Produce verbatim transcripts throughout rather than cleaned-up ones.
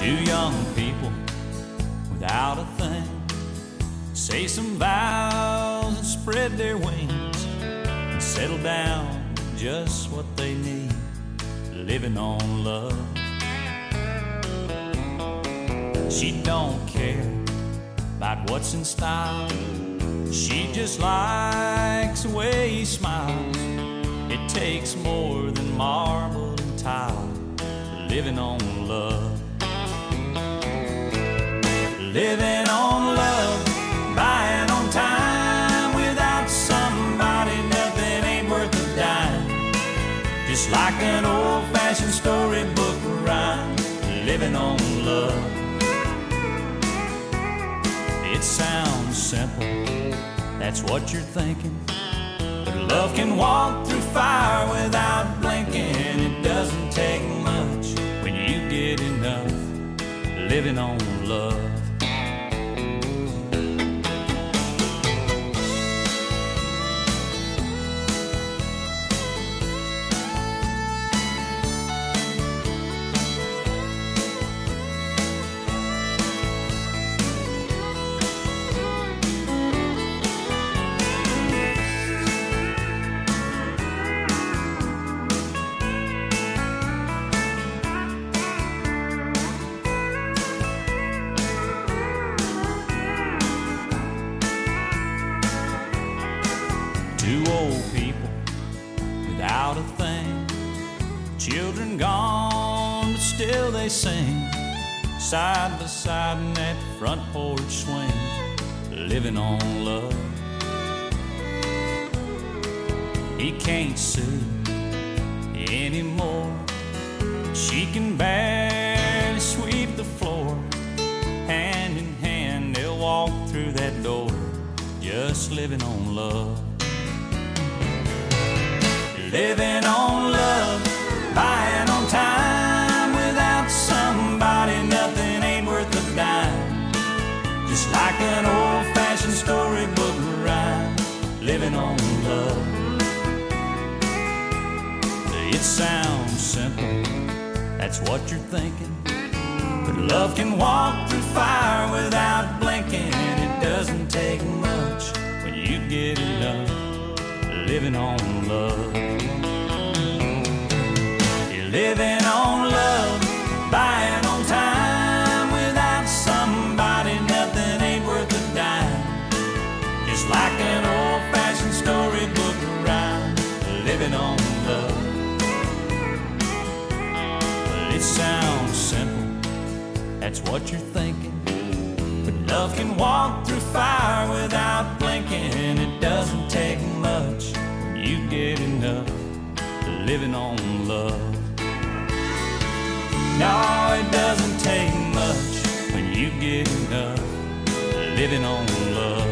Two young people without a thing say some vows and spread their wings and settle down just what they need, living on love. She don't care about what's in style. She just likes the way he smiles. It takes more than marble and tile, living on love. Living on love, buying on time. Without somebody, nothing ain't worth a dime. Just like an old-fashioned storybook rhyme, living on love. It sounds simple, that's what you're thinking. But love can walk through fire without blinking. It doesn't take much when you get enough, living on love. Two old people without a thing, children gone, but still they sing, side by side in that front porch swing, living on love. He can't sue anymore. She can barely sweep the floor. Hand in hand they'll walk through that door, just living on love. Living on love, buying on time. Without somebody, nothing ain't worth a dime. Just like an old-fashioned storybook rhyme, living on love. It sounds simple, that's what you're thinking. But love can walk through fire without blinking. It doesn't take much when you get enough, living on love. You're living on love, buying on time. Without somebody, nothing ain't worth a dime. Just like an old-fashioned storybook rhyme, living on love. Well, it sounds simple, that's what you're thinking. But love can walk through fire without blinking. It doesn't take much when you get enough, living on love. No, it doesn't take much when you get enough, living on love.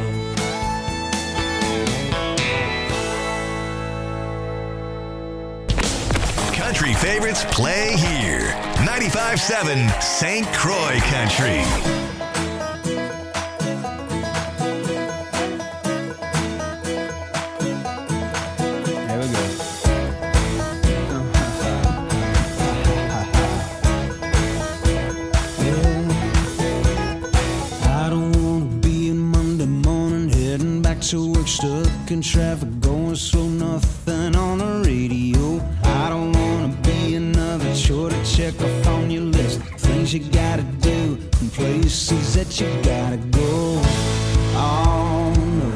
Country favorites play here. ninety-five seven Saint Croix Country. Stuck in traffic, going slow, nothing on the radio. I don't wanna be another chore to check off on your list. Things you gotta do and places that you gotta go. Oh no,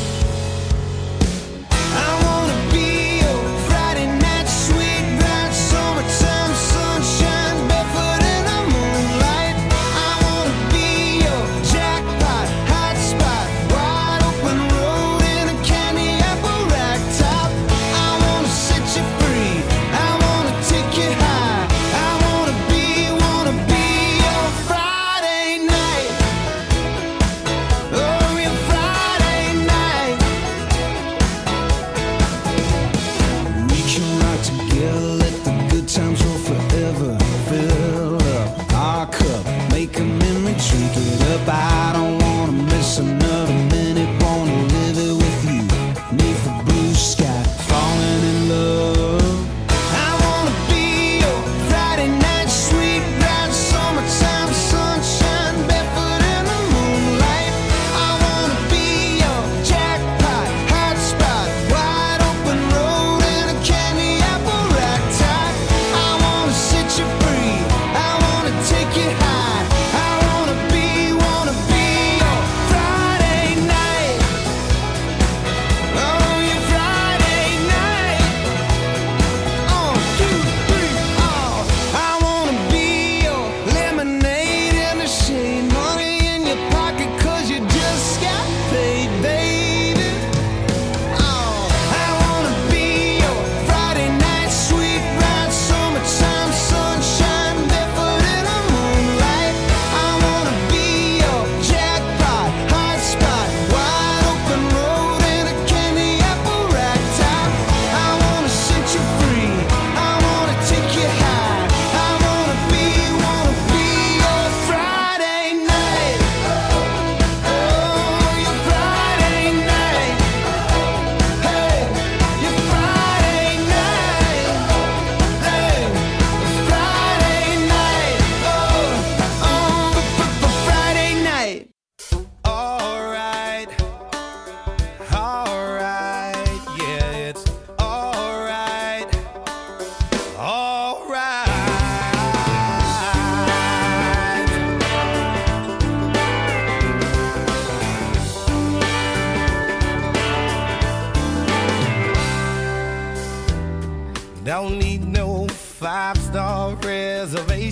I wanna be your Friday night sweet bright summertime sunshine, barefoot in the moonlight. I wanna be your jackpot hot spot, wide open road in a candy apple rack top. I wanna set you free, I wanna take you high. I wanna be, wanna be your Friday night.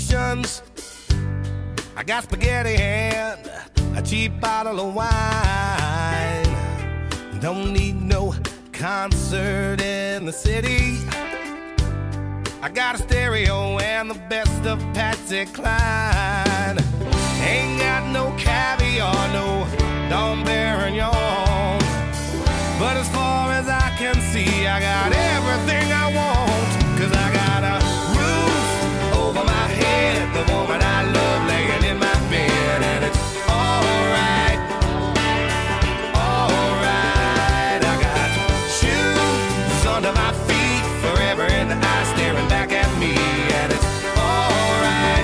emotions. I got spaghetti and a cheap bottle of wine. Don't need no concert in the city. I got a stereo and the best of Patsy Cline. Ain't got no caviar, no Dom Perignon. But as far as I can see, I got everything I want. Cause I got a roof over my head, the woman I love laying in my bed. And it's alright, alright. I got shoes under my feet, forever in the eye staring back at me. And it's alright,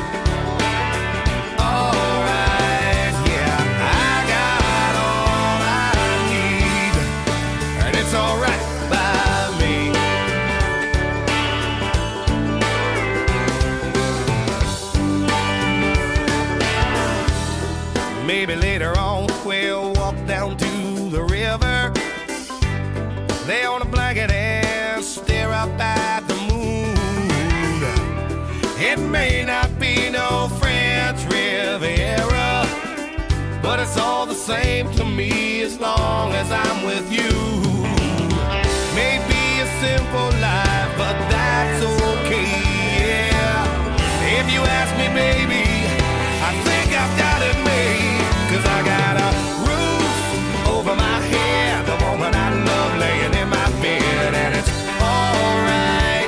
alright. Yeah, I got all I need, and it's alright by me. Maybe later on we'll walk down to the river, lay on a blanket and stare up at the moon. It may not be no French Riviera, but it's all the same to me as long as I'm with you. Maybe a simple life, but that's okay, yeah. If you ask me, baby, I think I've got it made. Cause I got a roof over my head, the woman I love laying in my bed. And it's alright,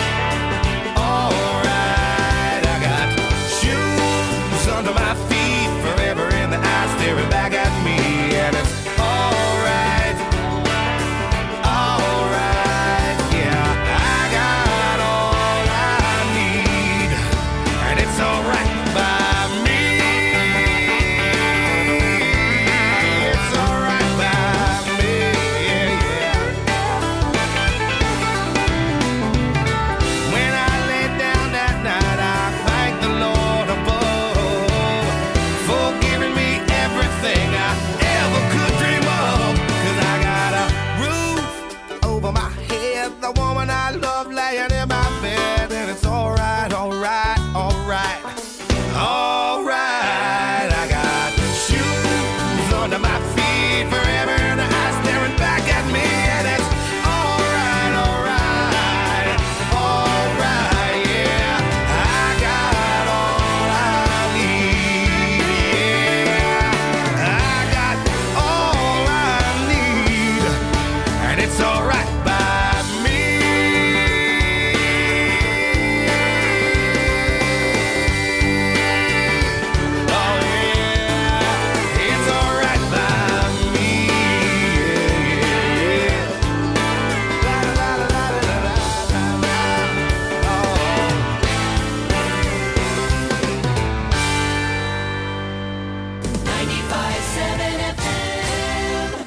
alright. I got shoes under my feet, forever in the eye staring back at me. And it's alright, alright. Yeah, I got all I need, and it's alright by me. It's alright by me, yeah, yeah. When I lay down that night, I thank the Lord above for giving me everything I ever could dream of. Cause I got a roof over my head, the woman I love laying in my bed. And it's alright, alright, alright, alright. I got shoes under my feet, forever in the eye staring back at me. And it's alright, alright, alright, yeah. I got all I need, yeah. I got all I need, and it's alright by me. Oh yeah, it's alright by me, yeah, yeah, yeah. La la la la la la la la. Oh. ninety-five point seven F M.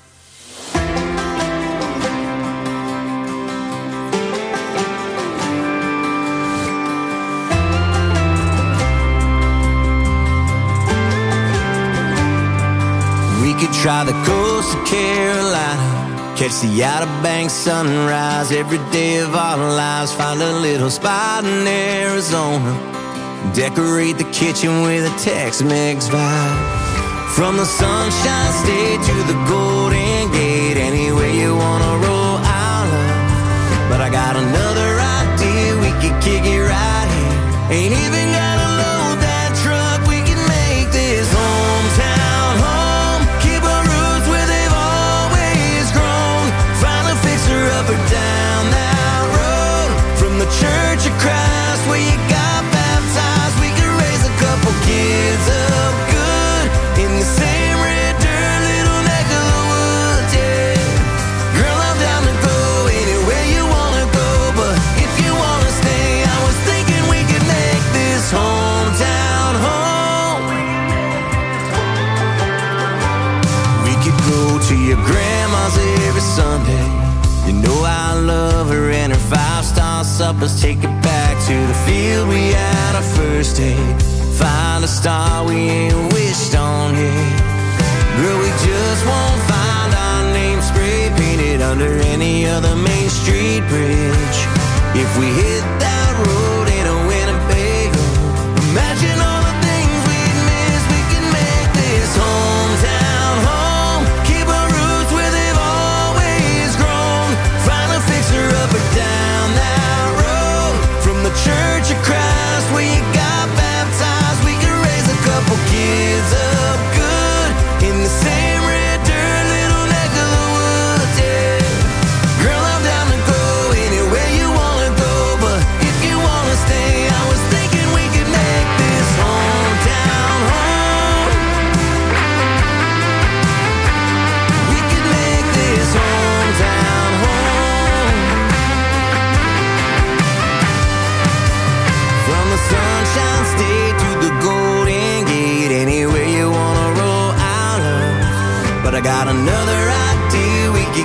We could try the coast of Carolina, catch the Outer Banks sunrise every day of our lives. Find a little spot in Arizona, decorate the kitchen with a Tex-Mex vibe. From the Sunshine State to the Golden Gate, anywhere you wanna roll, I'll love. But I got another idea, we could kick it right here. Ain't even gotta load that truck, we can make this hometown home. Keep our roots where they've always grown. Find a fixer up or down that road. From the Church of Christ where you got baptized, we could raise a couple kids up good in the same red dirt little neck of the woods, yeah. Girl, I'm down to go anywhere you wanna go, but if you wanna stay, I was thinking we could make this hometown home. We could go to your grandma's every Sunday. You know I love her and her five-star suppers. Take it back to the field we had our first date. Find a star we ain't wished on yet. Girl, we just won't find our name spray painted under any other Main Street bridge. If we hit that road in a Winnebago,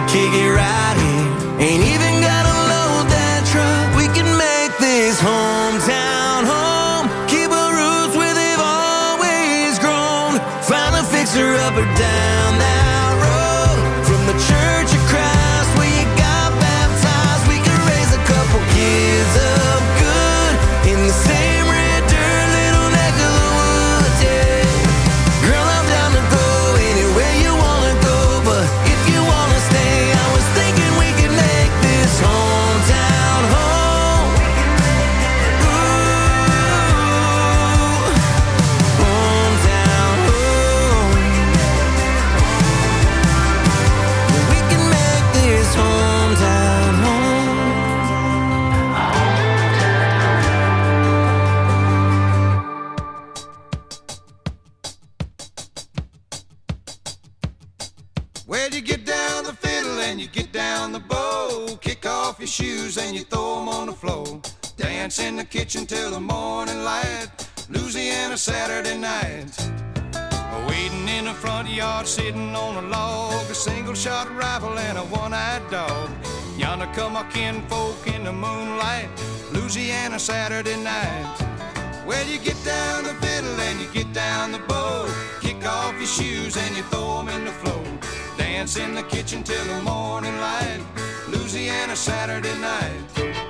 kick it right here. Ain't even gotta load that truck. We can make this hometown home. Keep our roots where they've always grown. Find a fixer up or down that road. From the Church of Christ where you got baptized, we can raise a couple kids up good in the same red dirt, little neck of the woods, yeah. Girl, I'm down to go anywhere you wanna go, but if you wanna stay, I was thinking we could make this hometown home. Ooh, hometown home. We can make this hometown home. Well, you get down the fiddle and you get down the bow. Kick off your shoes and you throw 'em on the floor. Dance in the kitchen till the morning light. Louisiana Saturday night. Waiting in the front yard, sitting on a log. A single shot rifle and a one-eyed dog. Yonder come our kinfolk in the moonlight. Louisiana Saturday night. Well, you get down the fiddle and you get down the bow. Kick off your shoes and you throw 'em in the floor. Dance in the kitchen till the morning light. Louisiana Saturday night.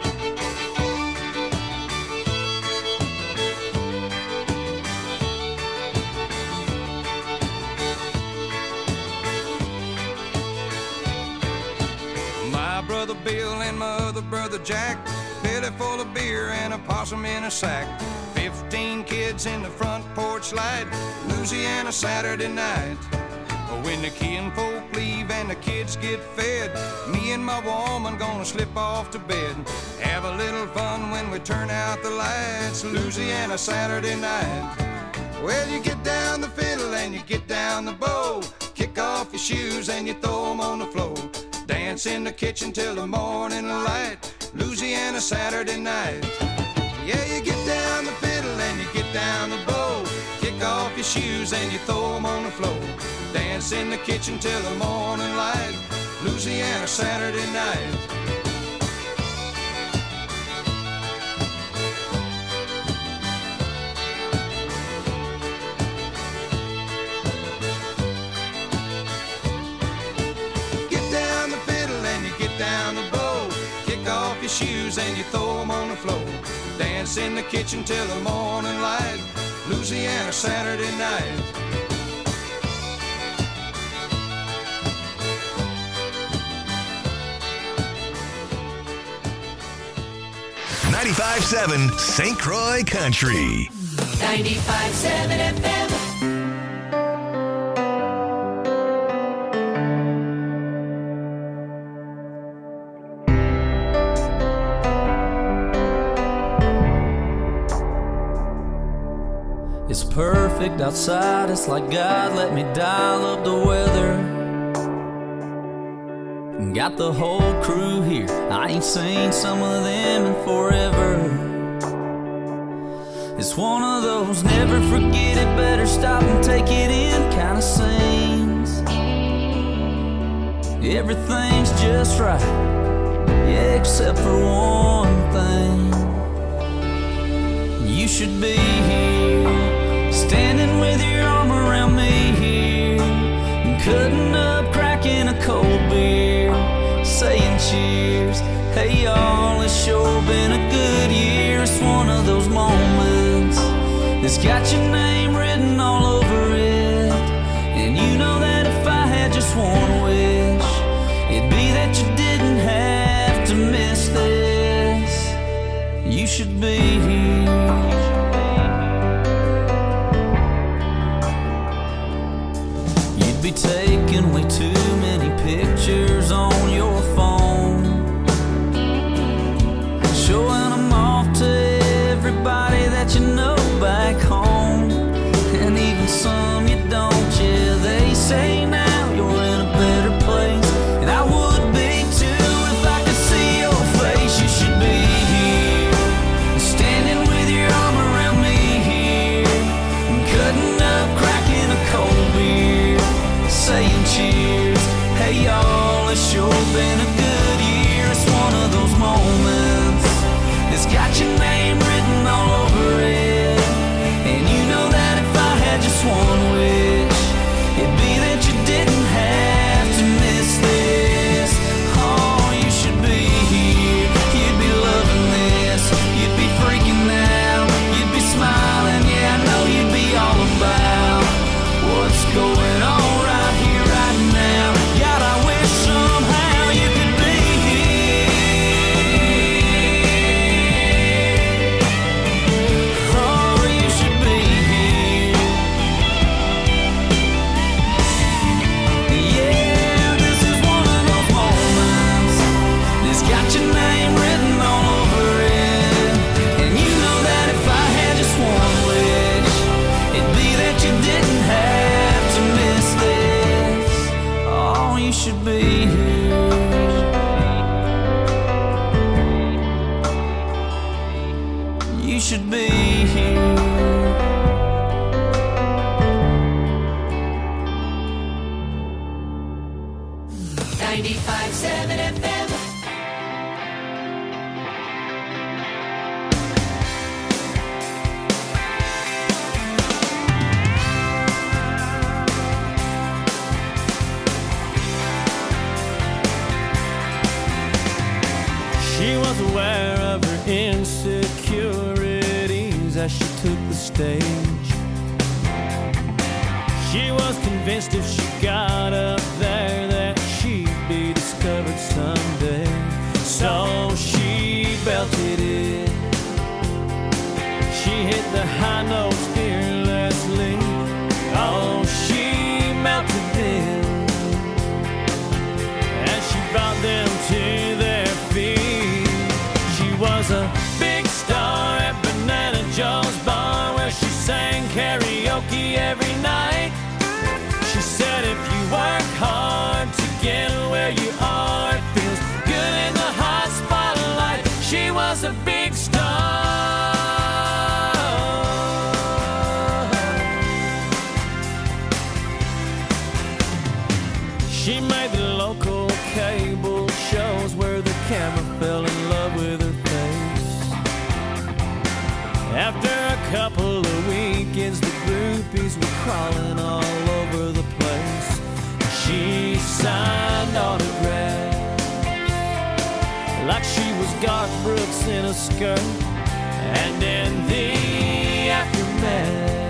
My brother Bill and my other brother Jack, belly full of beer and a possum in a sack. Fifteen kids in the front porch light. Louisiana Saturday night. When the kinfolk leave and the kids get fed, me and my woman gonna slip off to bed. Have a little fun when we turn out the lights. Louisiana Saturday night. Well, you get down the fiddle and you get down the bow. Kick off your shoes and you throw 'em on the floor. Dance in the kitchen till the morning light. Louisiana Saturday night. Yeah, you get down the fiddle and you get down the bow. Kick off your shoes and you throw 'em on the floor. Dance in the kitchen till the morning light. Louisiana Saturday night. Get down the fiddle and you get down the bow. Kick off your shoes and you throw 'em on the floor. Dance in the kitchen till the morning light. Louisiana Saturday night. ninety-five seven Saint Croix Country. ninety-five seven F M. It's perfect outside, it's like God let me dial up the weather. Got the whole crew here, I ain't seen some of them in forever. It's one of those never forget it, better stop and take it in kind of scenes. Everything's just right, yeah, except for one thing. You should be here, standing with your arm around me here, cutting up, cracking a cold beer, saying cheers. Hey y'all, it's sure been a good year. It's one of those moments that's got your name written all over it. And you know that if I had just one wish, it'd be that you didn't have to miss this. You should be here. You'd be taking way too many pictures on your phone, showing them off to everybody that you know back home, and even some you don't. Yeah, they say now you're in a better place, and I would be too if I could see your face. You should be here, standing with your arm around me here, cutting up, cracking a cold beer, saying cheers. Hey y'all, it's sure as she took the stage. She was convinced if she got up there that she'd be discovered someday. So she belted it. She hit the high notes fearlessly. Oh, she melted them as she brought them to their feet. She was a big star at Banana Joe's bar where she sang karaoke every night. She said if you work hard to get where you are, it feels good in the hot spotlight. She was a big star. She made the local cable shows where the camera fell in love with her face. After a couple of weekends, the groupies were crawling all over the place. She signed autographs like she was Garth Brooks in a skirt. And in the aftermath,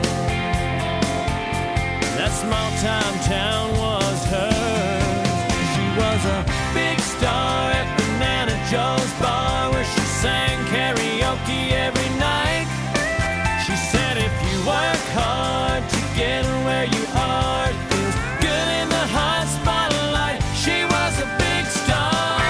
that small-time town was hers. She was a big star at Banana Joe's bar where she sang karaoke every night. She said if you work hard to get where you are, it feels good in the hot spotlight. She was a big star.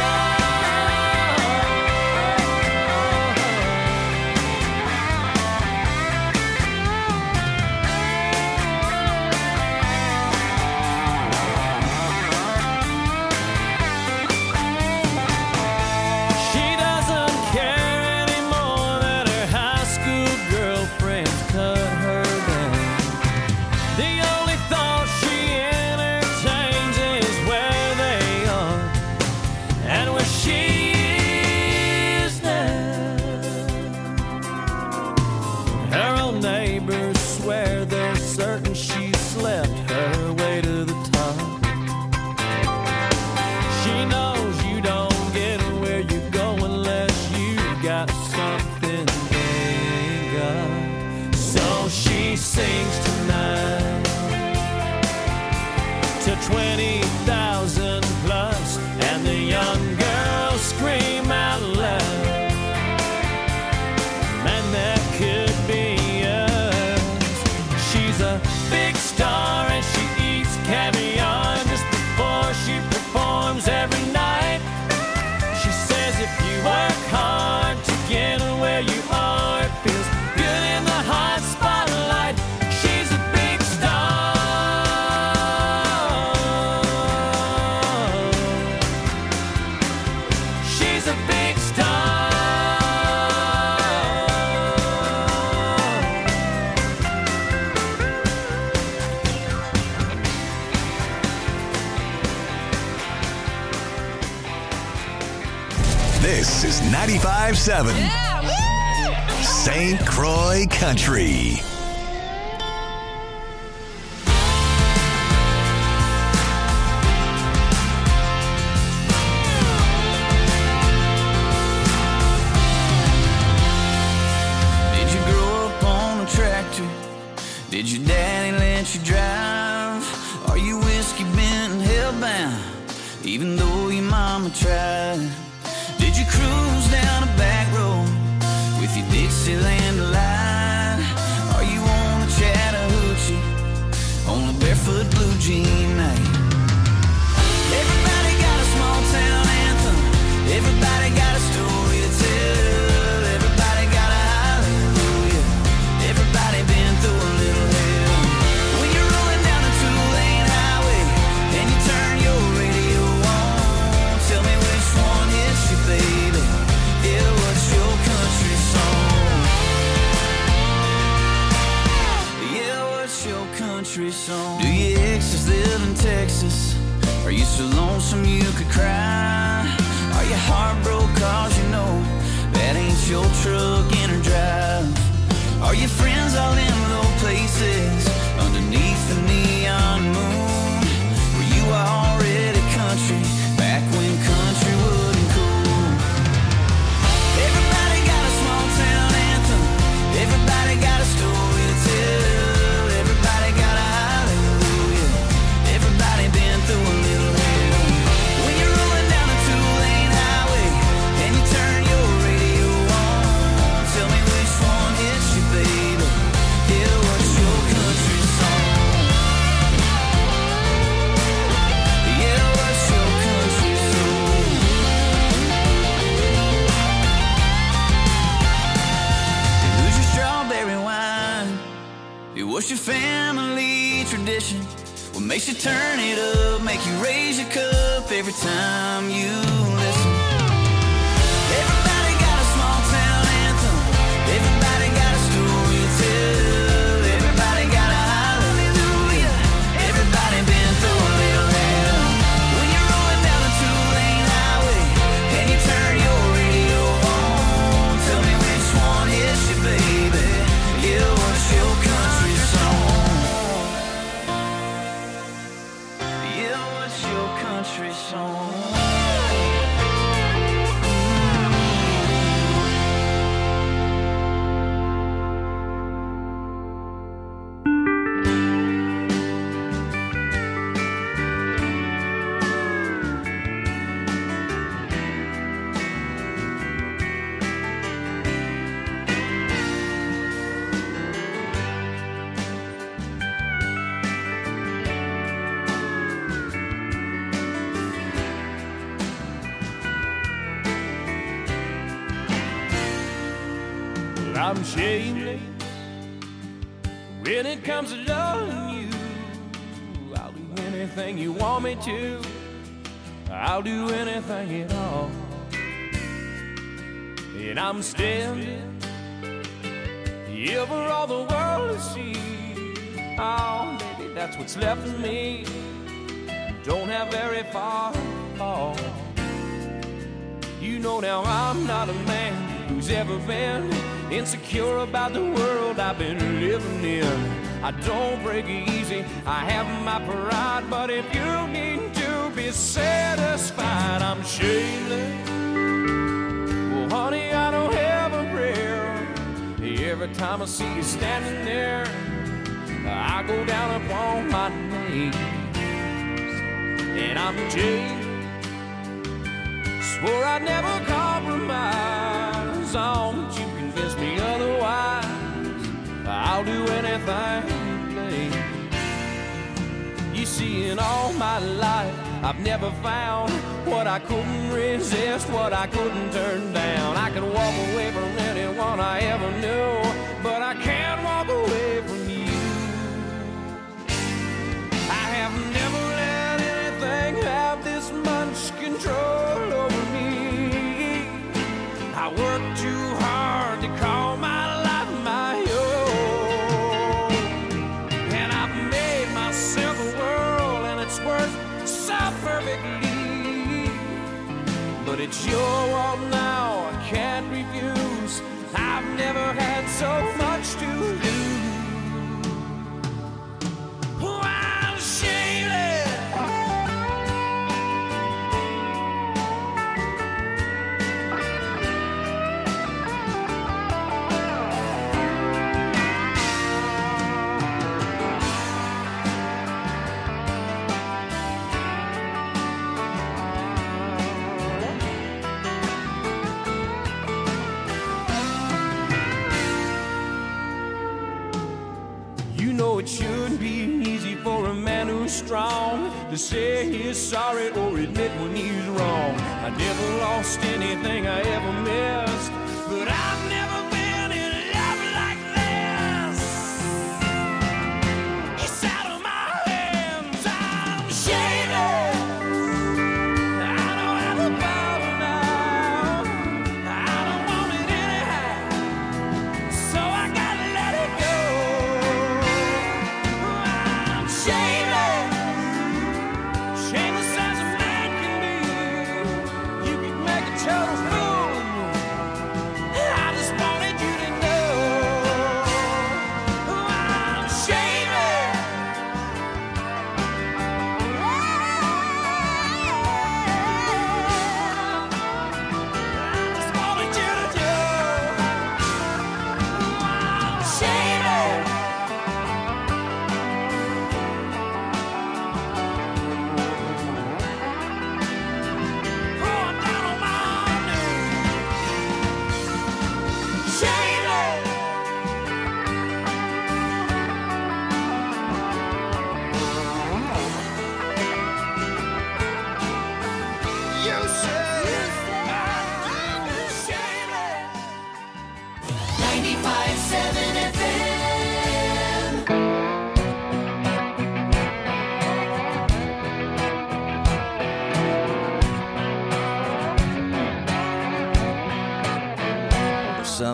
Sings tonight to twenty thousand plus, and the young girls scream out loud, man, that could be us. She's a big star and she eats caviar just before she performs every night. She says if you work hard to get where you are, it feels good in the hot spotlight. She's a big star. She's a big star. This is ninety-five seven Saint Croix Country. Did you grow up on a tractor? Did your daddy let you drive? Are you whiskey bent and hellbound, even though your mama tried? Did you cruise down a back road with your Dixieland delight? Are you on a Chattahoochee on a barefoot blue jean night? Everybody got a small town anthem. Everybody got a story to tell. Everybody got a hallelujah. Everybody been through a little hell. When you're rolling down a two-lane highway and you turn your radio on, tell me which one hits you, baby. Yeah, what's your country song? Yeah, what's your country song? Do your exes live in Texas? Are you so lonesome you could cry? Are you heartbroken cause you know that ain't your truck in or drive? Are your friends all in low places underneath the neon moon? Were you already country back when country wasn't cool? Everybody got a small town anthem. Everybody got What's your family tradition? What makes you turn it up, make you raise your cup every time you listen? Everybody got a small town anthem. Everybody got a story to tell. Everybody got a hallelujah. Everybody been through a little hell. When you're rolling down the two-lane highway and you turn your radio on, tell me which one is your baby. Yeah, what's your country song? Yeah, what's your country song? I'm shameless when it comes to loving you. I'll do anything you want me to. I'll do anything at all. And I'm standing here for all the world to see. Oh, baby, that's what's left of me. Don't have very far to fall. You know now I'm not a man who's ever been insecure about the world I've been living in. I don't break easy, I have my pride, but if you need to be satisfied, I'm shameless. Well, honey, I don't have a prayer. Every time I see you standing there, I go down upon my knees. And I'm Jay, swore I'd never compromise on you. Convince me otherwise, I'll do anything you please. You see, in all my life, I've never found what I couldn't resist, what I couldn't turn down. I could walk away from anyone I ever knew, but I can't walk away from you. I have never let anything have this much control over me. I work too hard to call my life my own, and I've made myself a world, and it's worked so perfectly. But it's your world now, I can't refuse. I've never had so much to lose. Oh, I'm shameless. It shouldn't be easy for a man who's strong to say he's sorry or admit when he's wrong. I never lost anything I ever missed, but I've never been in love like this. It's out of my hands, I'm shaded. I don't have a power now, I don't want it anyhow, so I gotta let it go. Shameless as a man can be. You can make a total fool of me,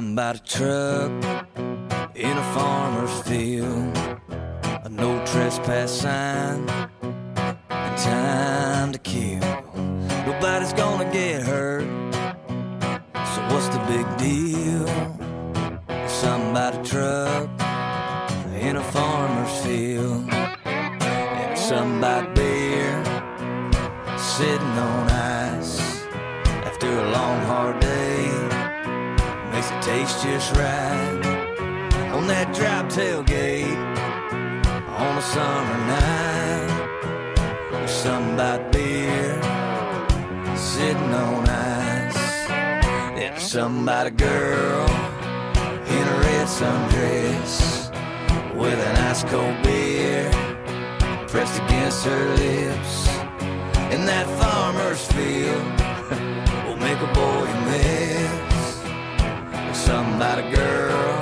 something about a truck in a farmer's field, a no trespass sign, and time to kill. Nobody's gonna get hurt, so what's the big deal? Something about a truck in a farmer's field, and something about beer sitting on ice after a long hard day, makes it taste just right on that drop tailgate on a summer night. There's something about beer sitting on ice, and there's something about a girl in a red sundress with an ice cold beer pressed against her lips. In that farmer's field will make a boy miss. There's something about a girl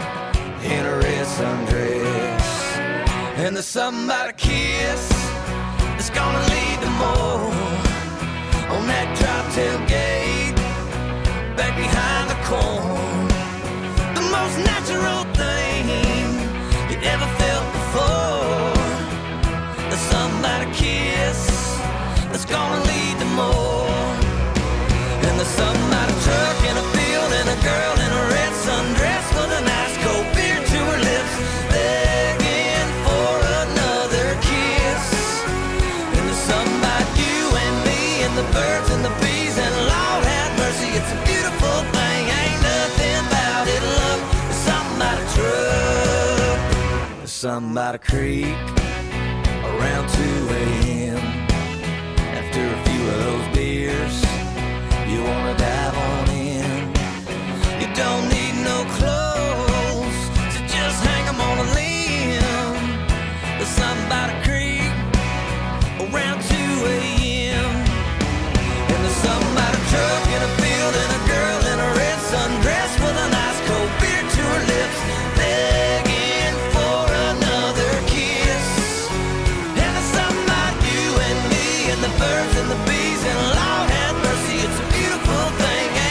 in a red sundress, and there's something about a kiss that's gonna lead to more on that drop tailgate back behind the corn. The most natural thing you ever felt before. There's something about a kiss that's gonna lead to more. And there's something about a truck in a field and a girl in a red sundress with an ice cold beer to her lips, begging for another kiss. And there's something about you and me and the birds and the bees, and Lord have mercy, it's a beautiful thing. Ain't nothing about it, love. There's something about a truck. There's something about a creek around two a.m. After a few of those beers, you wanna dive on in. You don't need no clothes, so just hang 'em on a limb. There's something about a creek around two a.m. And there's something about a truck in a field and a girl in a red sundress with an ice cold beer to her lips, begging for another kiss. And there's something about you and me and the birds and the bees, and Lord have mercy, it's a beautiful thing.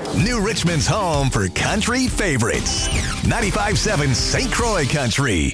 New Richmond's home for country favorites. ninety-five point seven Saint Croix Country.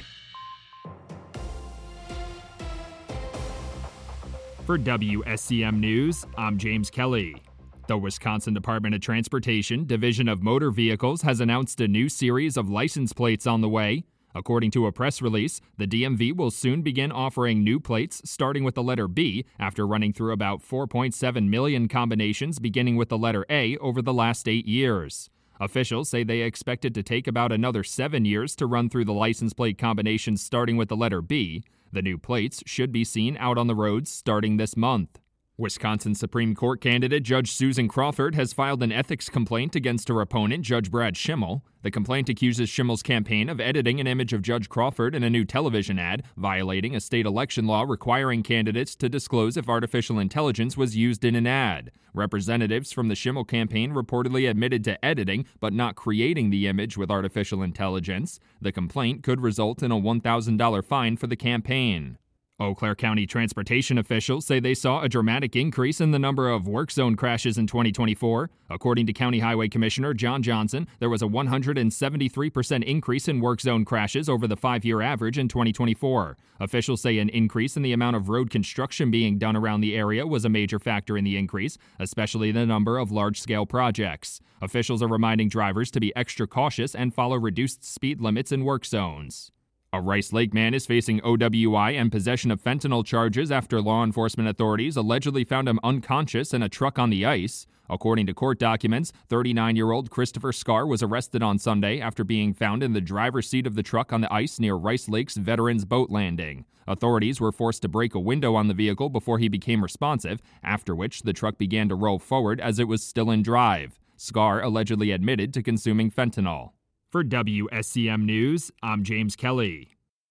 For W S C M News, I'm James Kelly. The Wisconsin Department of Transportation, Division of Motor Vehicles, has announced a new series of license plates on the way. According to a press release, the D M V will soon begin offering new plates starting with the letter B after running through about four point seven million combinations beginning with the letter A over the last eight years. Officials say they expect it to take about another seven years to run through the license plate combinations starting with the letter B. The new plates should be seen out on the roads starting this month. Wisconsin Supreme Court candidate Judge Susan Crawford has filed an ethics complaint against her opponent, Judge Brad Schimmel. The complaint accuses Schimmel's campaign of editing an image of Judge Crawford in a new television ad, violating a state election law requiring candidates to disclose if artificial intelligence was used in an ad. Representatives from the Schimmel campaign reportedly admitted to editing but not creating the image with artificial intelligence. The complaint could result in a one thousand dollars fine for the campaign. Eau Claire County transportation officials say they saw a dramatic increase in the number of work zone crashes in twenty twenty-four. According to County Highway Commissioner John Johnson, there was a one hundred seventy-three percent increase in work zone crashes over the five-year average in twenty twenty-four. Officials say an increase in the amount of road construction being done around the area was a major factor in the increase, especially the number of large-scale projects. Officials are reminding drivers to be extra cautious and follow reduced speed limits in work zones. A Rice Lake man is facing O W I and possession of fentanyl charges after law enforcement authorities allegedly found him unconscious in a truck on the ice. According to court documents, thirty-nine-year-old Christopher Scar was arrested on Sunday after being found in the driver's seat of the truck on the ice near Rice Lake's Veterans Boat Landing. Authorities were forced to break a window on the vehicle before he became responsive, after which the truck began to roll forward as it was still in drive. Scar allegedly admitted to consuming fentanyl. For W S C M News, I'm James Kelly.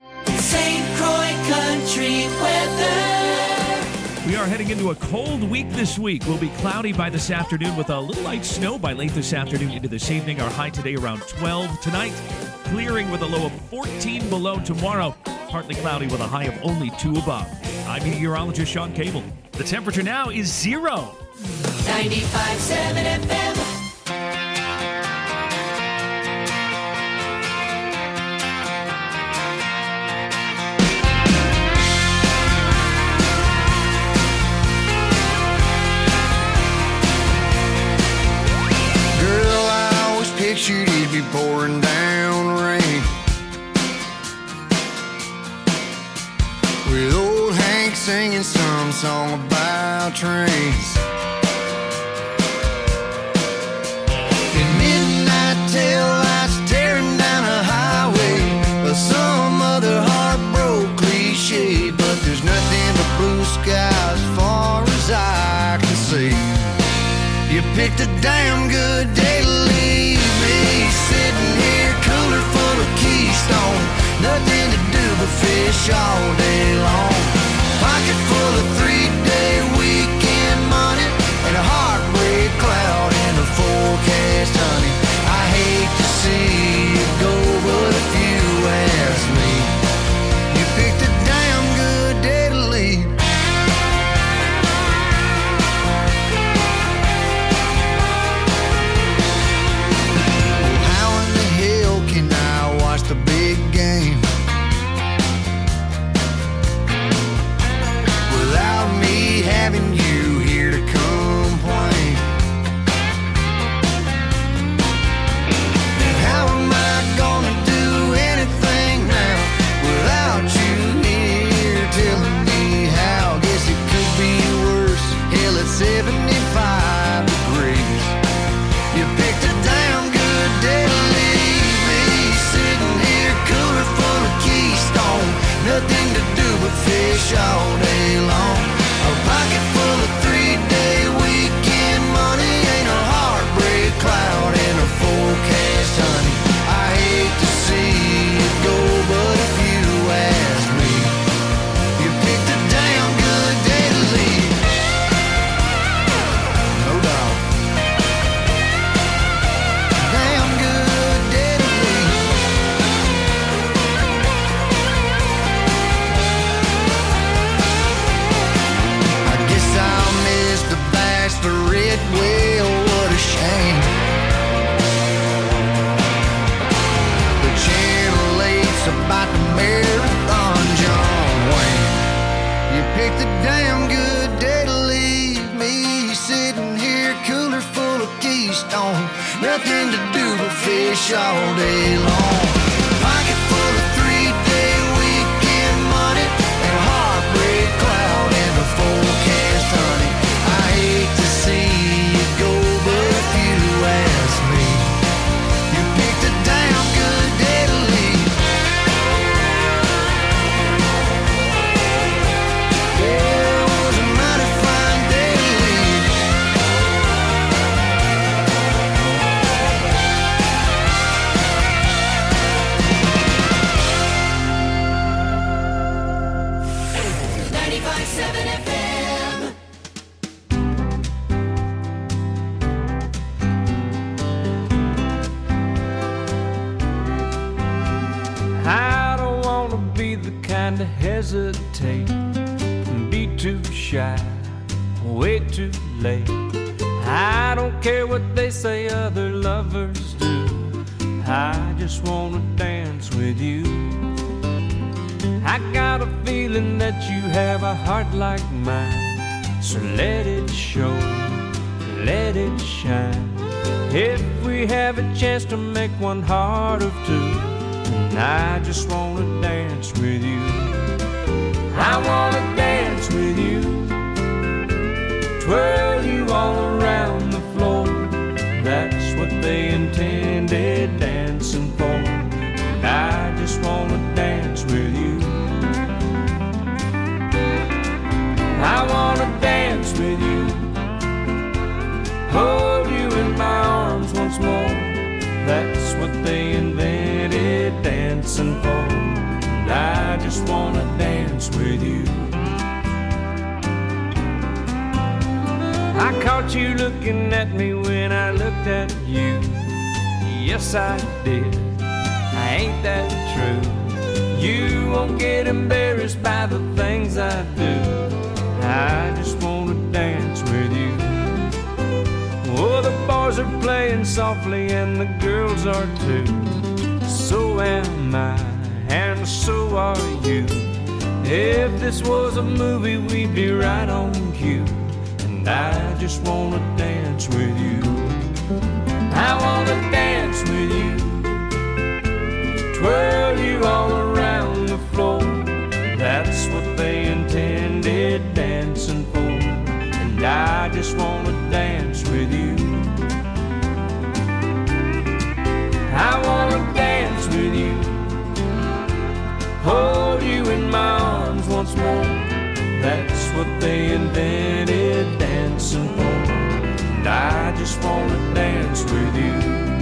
Saint Croix Country weather. We are heading into a cold week this week. We'll be cloudy by this afternoon with a little light snow by late this afternoon into this evening. Our high today around twelve. Tonight, clearing with a low of fourteen below. Tomorrow, partly cloudy with a high of only two above. I'm meteorologist Sean Cable. The temperature now is zero. ninety-five point seven F M. Pictured it'd be pouring down rain, with old Hank singing some song about trains. And midnight tail lights tearing down a highway, or some other heartbroken cliche. But there's nothing but blue skies as far as I can see. You picked a damn good day to leave. Sitting here, cooler full of Keystone, nothing to do but fish all day long. Pocket full of three-day weekend money, and a heartbreak cloud in the forecast, honey. I hate to see you go, but if you ask me, you picked a damn good day to leave. The big game without me having you here to complain. And how am I gonna do anything now without you here telling me how? Guess it could be worse. Hell, it's seventy-five degrees. You picked a damn good day to leave. Sitting here, cooler full of Keystone, nothing to do but fish all day long. A pocket full of three-day weekend money, ain't a heartbreak cloud in a forecast, honey. I hate to see it go, but if you ask me, you picked a damn good day to leave. No doubt. Damn good day to leave. stone. Nothing to do but fish all day long. Pocket full of three-day weekend money and a heartbreak cloud in the forecast, honey. I hate to see you go, but if you ask me, you picked a damn good day to leave. Yeah, it was a mighty fine day to leave. ninety-five point seven F M. I don't wanna be the kind to hesitate and be too shy, way too late. I don't care what they say other lovers do. I just wanna dance with you. I got a feeling that you have a heart like mine, so let it show, let it shine. If we have a chance to make one heart of two, and I just wanna dance with you. I wanna dance with you, twirl you all around the floor. That's what they intended dancing for, and I just wanna dance with you. I wanna dance with you, hold you in my arms once more. That's what they invented dancing for, and I just wanna dance with you. I caught you looking at me when I looked at you. Yes, I did. Ain't that true? You won't get embarrassed by the things I do. I just wanna dance with you. Oh, the boys are playing softly and the girls are too. So am I, and so are you. If this was a movie, we'd be right on cue. And I just wanna dance with you. I wanna dance with you, twirl you all around the floor. That's what they intended dancing for, and I just wanna dance with you. I wanna dance with you, hold you in my arms once more. That's what they invented dancing for, and I just wanna dance with you.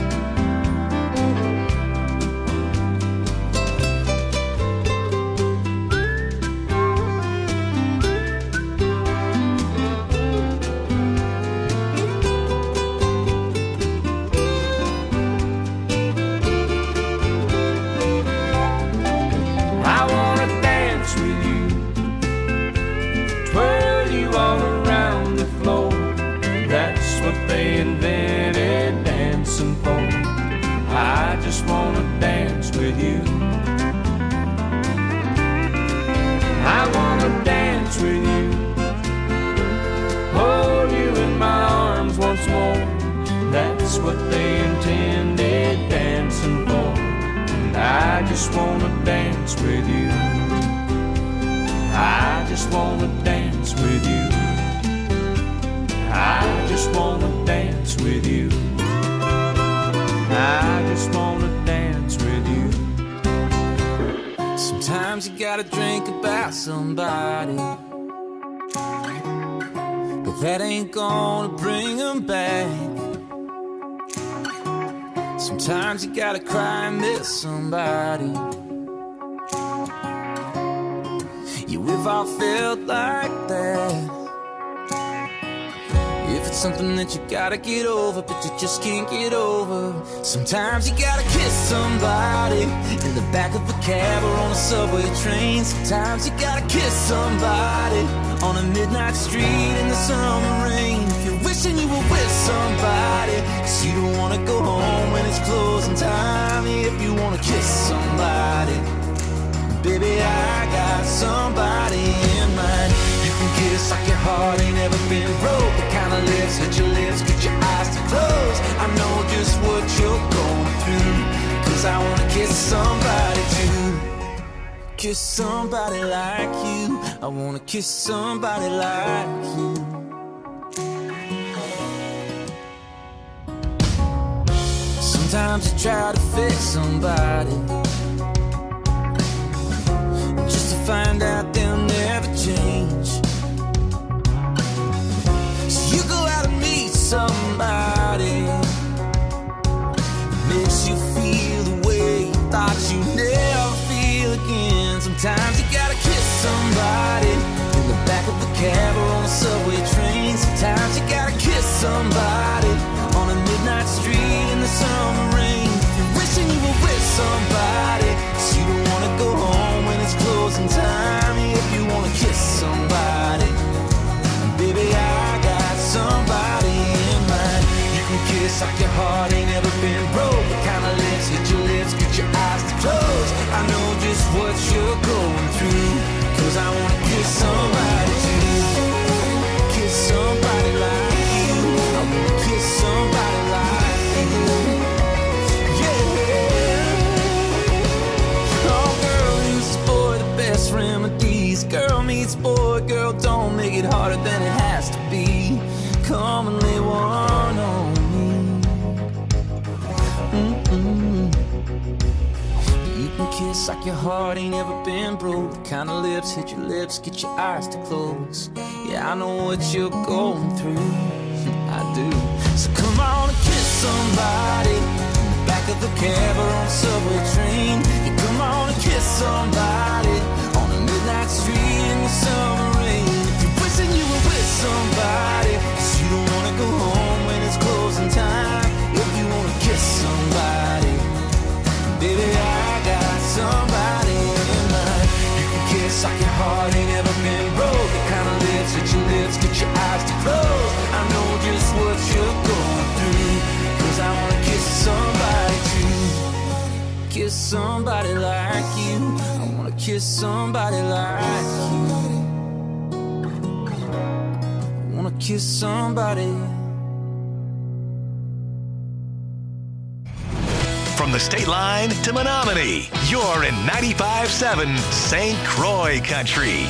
What they intended dancing for, and I just wanna dance with you. I just wanna dance with you. I just wanna dance with you. I just wanna dance with you. Sometimes you gotta drink about somebody, but that ain't gonna bring them back. Sometimes you gotta cry and miss somebody. Yeah, we've all felt like that. If it's something that you gotta get over, but you just can't get over. Sometimes you gotta kiss somebody in the back of a cab or on a subway train. Sometimes you gotta kiss somebody on a midnight street in the summer rain. If you're wishing you were with somebody, 'cause you don't wanna go home when it's closing time. If you wanna kiss somebody, baby, I got somebody in mind. You can kiss like your heart ain't ever been broke, the kind of lips that your lips get your eyes to close. Cause I wanna kiss somebody too. Kiss somebody like you. I wanna kiss somebody like you. Sometimes you try to fix somebody just to find out they'll never change. So you go out and meet somebody, makes you feel the way you thought you'd never feel again. Sometimes you gotta kiss somebody in the back of a cab or on a subway train. Sometimes you gotta kiss somebody on a midnight street in the summer rain. You're wishing you were with somebody, cause you don't wanna go home when it's closing time. If you wanna kiss somebody, baby, I got somebody in mind. You can kiss like your heart ain't ever been broke. The kind of lips, hit your lips, get your eyes to close. I know just what you're going through, cause I wanna kiss somebody too. Kiss somebody like you. I wanna kiss somebody like you. Yeah. Oh girl, use boy the best remedies. Girl meets boy, girl don't make it harder than it has to be. Come and lay one on me. Mm-mm. You can kiss like your heart ain't ever been broke. The kind of lips, hit your lips, get your eyes to close. Yeah, I know what you're going through. I do. So come on and kiss somebody in the back of the cab or on a subway train. Yeah, come on and kiss somebody on a midnight street in the summer rain. If you're wishing you were with somebody, cause you don't wanna go home when it's closing time. If you wanna kiss somebody, baby, I got somebody in mind. You can kiss like your heart ain't ever been broke. The kind of lips, hit your lips, get your eyes to close. I know just what you're going through, cause I wanna kiss somebody too. Kiss somebody like you. I wanna kiss somebody like you. I wanna kiss somebody. From the state line to Menominee, you're in ninety-five seven Saint Croix Country.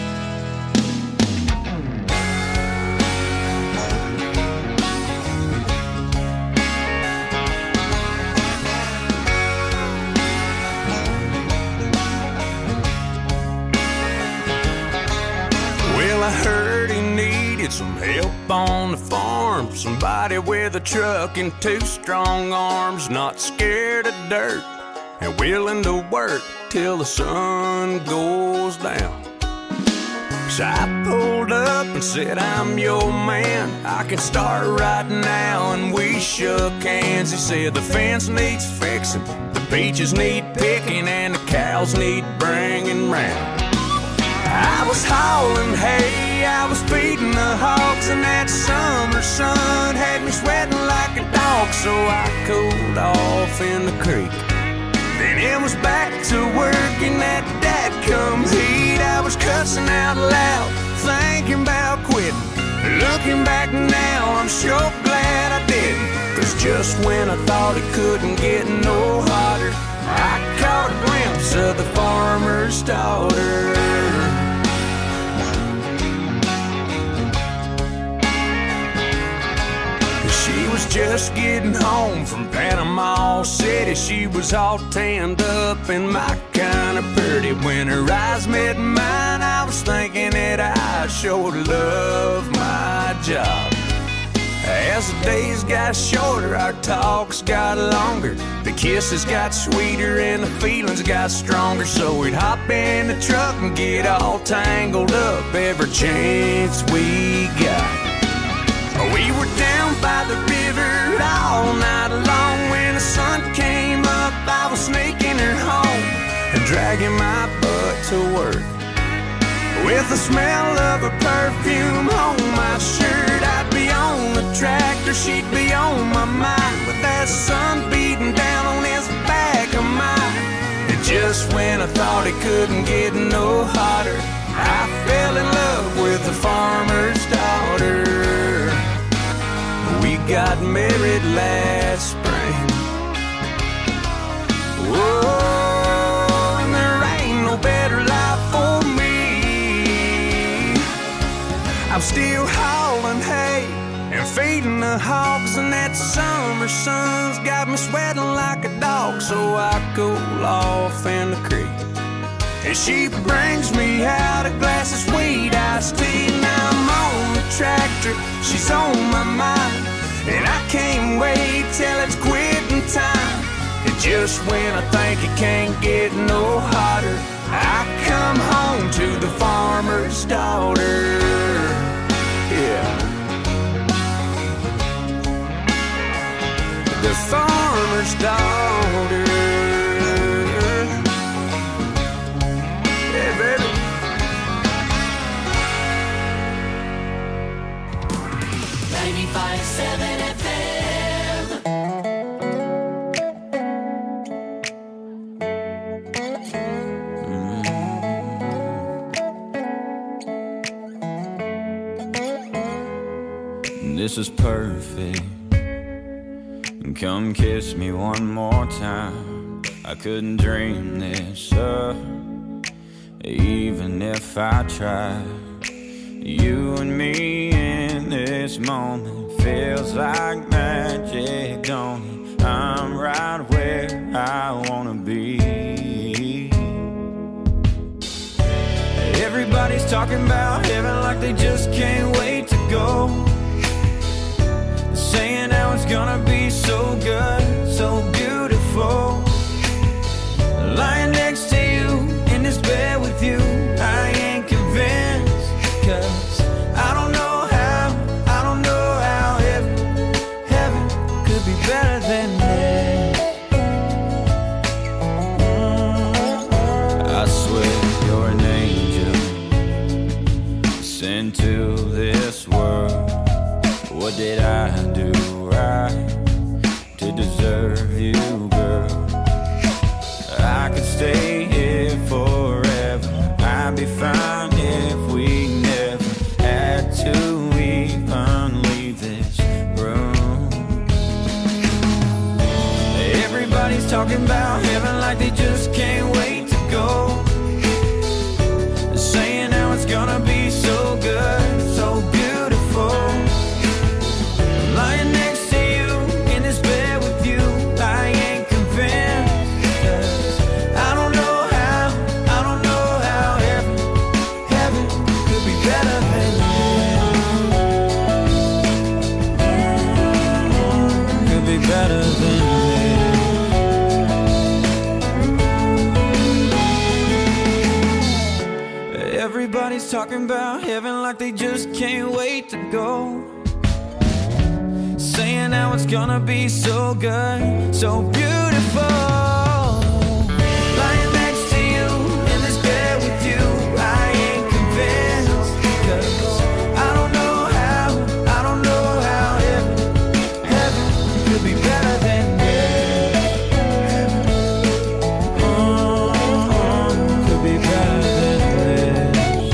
Well, I heard he needed some help on the farm. Somebody with a truck and two strong arms, not scared of dirt and willing to work till the sun goes down. So I pulled up and said, I'm your man, I can start right now. And we shook hands. He said the fence needs fixing, the beaches need picking, and the cows need bringing round. I was hauling hay, I was feeding the hogs, and that summer sun had me sweating like a dog. So I cooled off in the creek, then it was back to work in that dadcum heat. I was cussing out loud, thinking about quitting. Looking back now, I'm sure glad I didn't, cause just when I thought it couldn't get no hotter, I caught a glimpse of the farmer's daughter. She was just getting home from Panama City. She was all tanned up and my kind of pretty. When her eyes met mine, I was thinking that I sure love my job. As the days got shorter, our talks got longer. The kisses got sweeter and the feelings got stronger. So we'd hop in the truck and get all tangled up every chance we got. We were down by the river all night long. When the sun came up, I was sneaking her home and dragging my butt to work. With the smell of her perfume on my shirt, I'd be on the tractor, she'd be on my mind, with that sun beating down on this back of mine. And just when I thought it couldn't get no hotter, I fell in love with the farmer's daughter. We got married last spring. still hauling hay and feeding the hogs, and that summer sun's got me sweating like a dog. So I cool off in the creek, and she brings me out a glass of sweet iced tea. Now I'm on the tractor, she's on my mind, and I can't wait till it's quitting time. And just when I think it can't get no hotter, I come home to the farmer's daughter. Yeah, the farmer's daughter. Yeah, baby. ninety-five seven F M. This is perfect. Come kiss me one more time. I couldn't dream this up, even if I tried. You and me in this moment feels like magic, don't it? I'm right where I wanna be. Everybody's talking about heaven like they just can't wait to go, saying how it's gonna be so good, so beautiful. Lying next to you in this bed with you, I ain't convinced, 'cause I don't know how, I don't know how heaven, heaven could be better than this. I swear you're an angel sent to this world. What did I do right to deserve you, girl? I could stay here forever. I'd be fine if we never had to even leave this room. Everybody's talking about heaven like they just can't wait to go, saying how it's gonna be so good, so beautiful. Lying next to you in this bed with you, I ain't convinced, 'cause I don't know how, I don't know how heaven, heaven could be better than this. Could be better than this. Everybody's talking about heaven like they just can't wait to go, saying how it's gonna be so good, so beautiful. Lying next to you in this bed with you, I ain't convinced, 'cause I don't know how, I don't know how heaven, heaven could be better than this. Oh, could be better than this.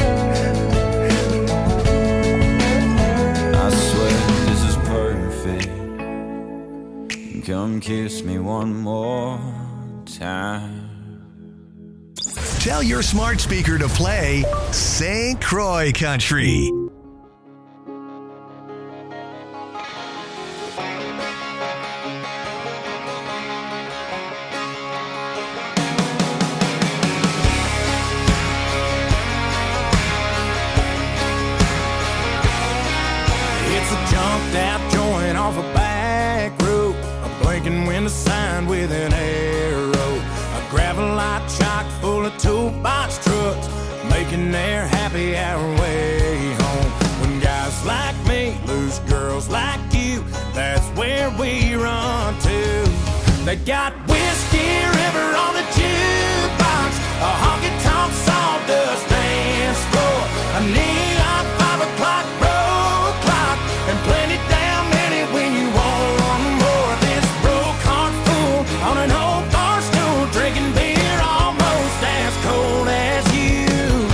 I swear this is perfect. Come kiss me one more time. Tell your smart speaker to play Saint Croix Country. It's a jumped out joint off a back road, a blinking window sign with an arrow, a gravelite chock full of toolbox trucks, making their happy hour way home. When guys like me lose girls like you, that's where we run to. They got Whiskey River on the jukebox, a honky-tonk sawdust dance floor, a neon five o'clock road clock, and plenty damn many when you want more. This broke heart fool on an old bar stool, drinking beer almost as cold as you.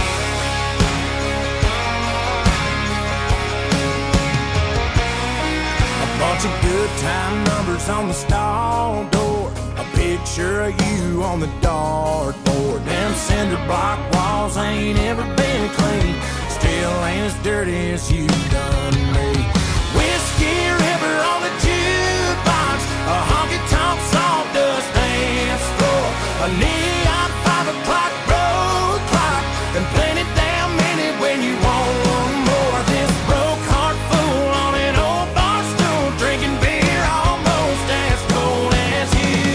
A bunch of good time numbers on the stall door, a picture of you on the dartboard. Them cinder block walls ain't ever been clean. still ain't as dirty as you done me. Whiskey River on the jukebox, a honky-tonk sawdust dance floor, a neon five o'clock road clock, and plenty damn minute when you want one more. This broke heart fool on an old bar stool, drinking beer almost as cold as you.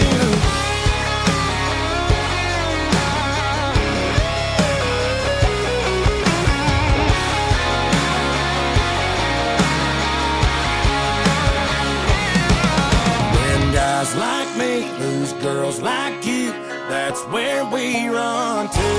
When guys like me lose girls like you, that's where we run to.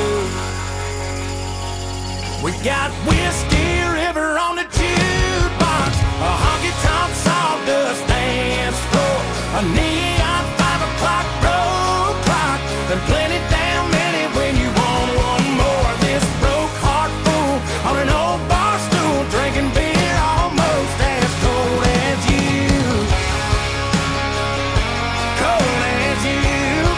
We got Whiskey River on the jukebox, a honky-tonk sawdust dance floor, a neon five o'clock road clock, and plenty damn minute when you want one more. This broke heart fool on an old bar stool, drinking beer almost as cold as you. Cold as you.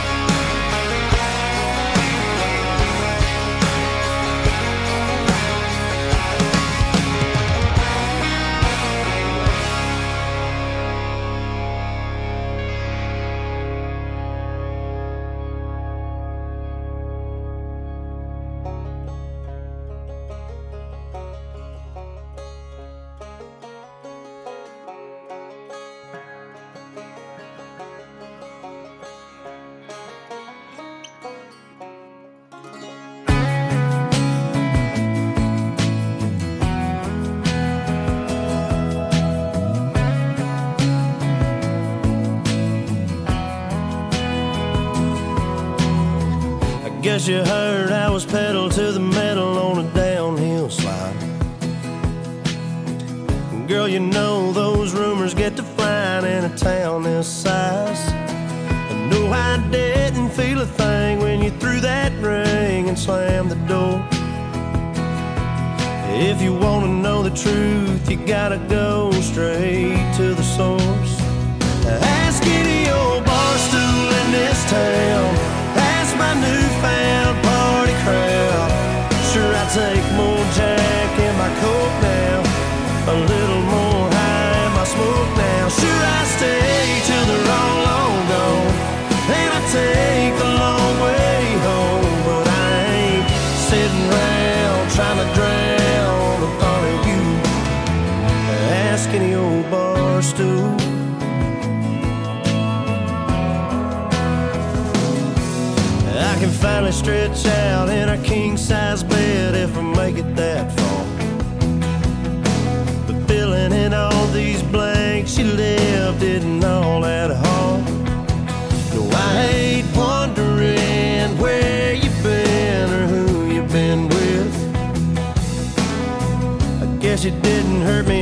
Guess you heard I was pedal to the metal on a downhill slide. Girl, you know those rumors get to flying in a town this size. I know I didn't feel a thing when you threw that ring and slammed the door. If you want to know the truth, you gotta go straight to the source. Ask any old bar stool in this town, ask my newfound party crowd. Sure, I take more Jack in my Coke now, a little more high in my smoke now. Sure, I stay till they're all long gone, and I take the long way home. But I ain't sitting around trying to drown the thought of you. Ask any old bar stool. I can finally stretch out in a king-size bed if I make it that far. But filling in all these blanks you left isn't all that hard. No, I hate wondering where you've been or who you've been with. I guess it didn't hurt me